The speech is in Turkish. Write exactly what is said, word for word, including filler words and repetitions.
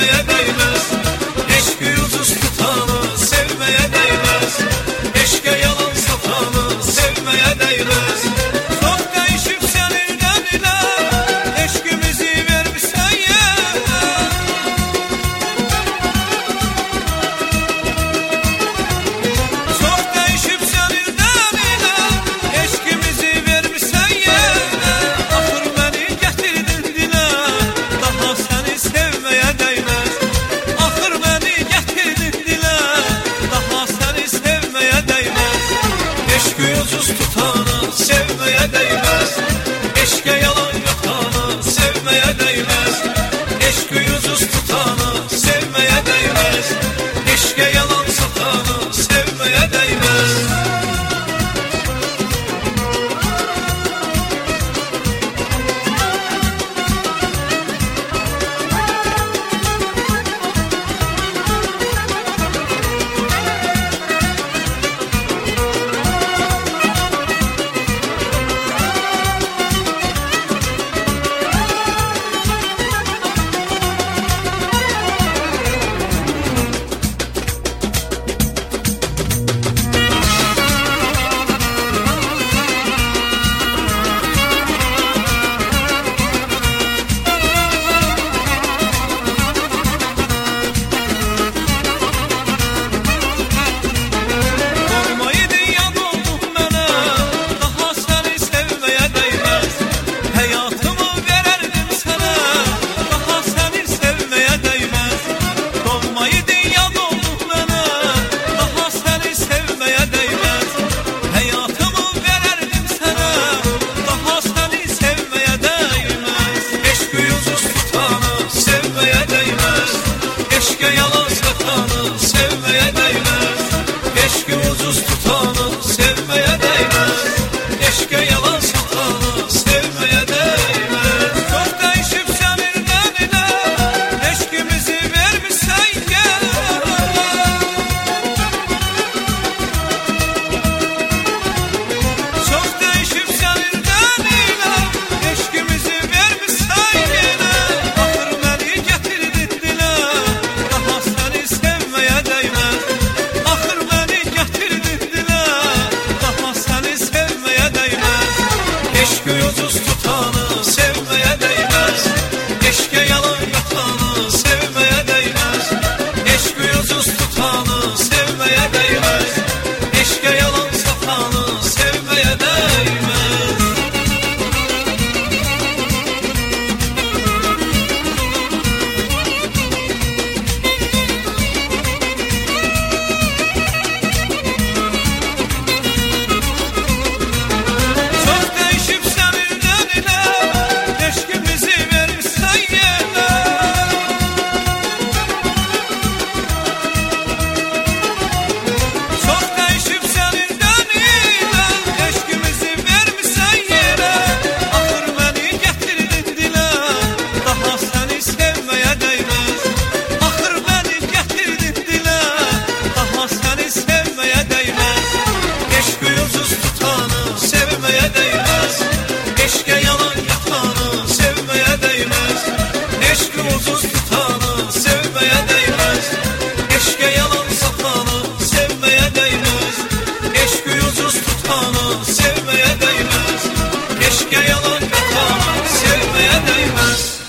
sevmeye değmez. Eşkı ucuz tutanı sevmeye değmez. Eşke yalan satanı sevmeye değmez. Çok değişip seninle bile eşkimizi vermişsen ye. Çok değişip seninle bile eşkimizi vermişsen ye. Ahır beni getirdin dile, daha seni sevmeye değmez. Ahır beni getirdin dile, daha seni sevmeye değmez. Eşkı ucuz tutanı sevmeye değmez. Eşke yalan yatanı sevmeye değmez. Eşkı ucuz tutanı sevmeye değmez. Eşke yalan satanı sevmeye değmez. Eşke yalan satanı sevmeye değmez. Eşki ucuz tutanı sevmeye değmez. Eşke yalan satanı sevmeye değmez. Çok değişip seninle bile eşkimizi vermişsen ye. Çok değişip seninle bile eşkimizi vermişsen ye. Ahır beni getirdin dile, daha seni sevmeye değmez. Ahır beni getirdin dile, daha seni sevmeye değmez. Eşkı ucuz tutanı sevmeye değmez. Eşke yalan yatanı sevmeye değmez. Eşkı ucuz tutanı sevmeye değmez. Eşke yalan satanı sevmeye değmez. Çok değişip seninle bile eşkimizi verirsen ye. Çok değişip seninle bile eşkimizi vermişsen yere. Ahır beni getirdin dile, daha seni sevmeye değmez. Ahır beni getirdin dile, daha seni sevmeye değmez. Eşkı ucuz tutanı sevmeye değmez. Eşke yalan yatanı sevmeye değmez. Eşkı ucuz tutanı sevmeye değmez. Eşke yalan satanı sevmeye değmez. Eşkı ucuz tutanı sevmeye değmez. Eşke yalan yatanı sevmeye değmez.